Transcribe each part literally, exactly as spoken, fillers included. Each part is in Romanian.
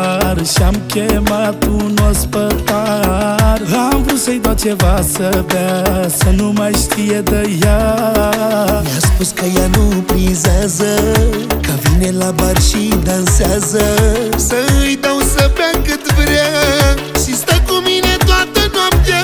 bar și-am chemat un ospătar. Am vrut să-i dau ceva să bea, să nu mai știe de ea. Mi-a spus că ea nu prizează, că vine la bar și dansează. Să-i dau să bea cât vrea și stă cu mine toată noaptea.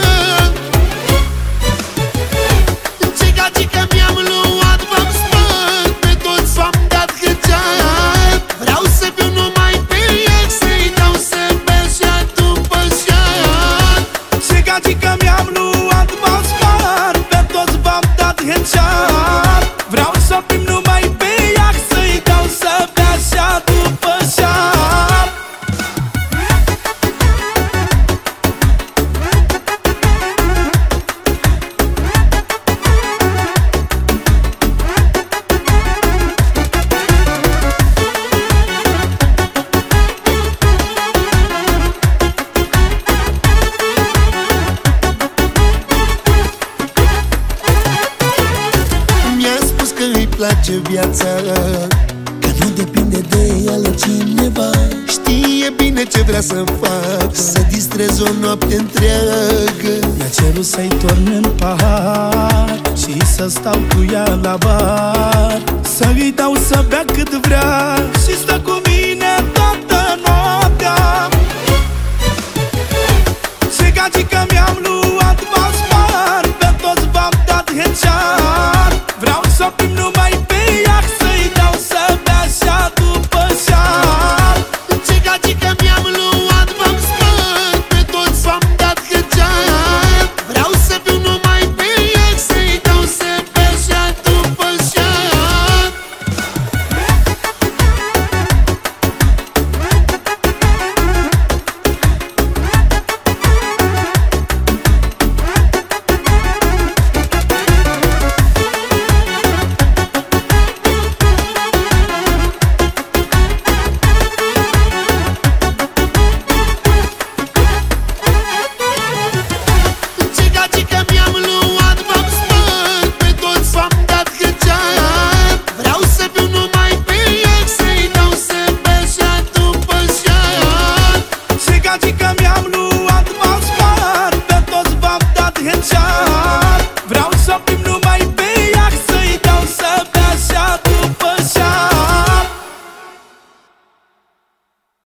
Ce gagică mi-am luat, v-am spus, pe toți v-am dat hăceat. Vreau să fiu numai pe ea, să-i dau să bea și-a după șat. Ce gagică mi-am luat, v-am spus, pe toți v-am dat hăceat. Vreau să fim numai pe ea, să-i dau să bea și-a după șat. Place viața, că nu depinde de altcineva. Știe bine ce vrea să fac, să distrez o noapte întreagă. Mi-a cerut să-i torn în pahar și să stau cu ea la bar, să-i dau să bea cât vrea și stă cu mine toată noaptea. Ce gagică mi-am luat, v-am spart, pe toți v-am dat headshot. Vreau să fim numai pe ea, să-i dau să bea și-a după șat. Ce gagică mi-am luat, v-am spart, pe toți v-am dat hăceat. Vreau să fiu numai pe ea, să-i dau să bea și-a după șat. Gagică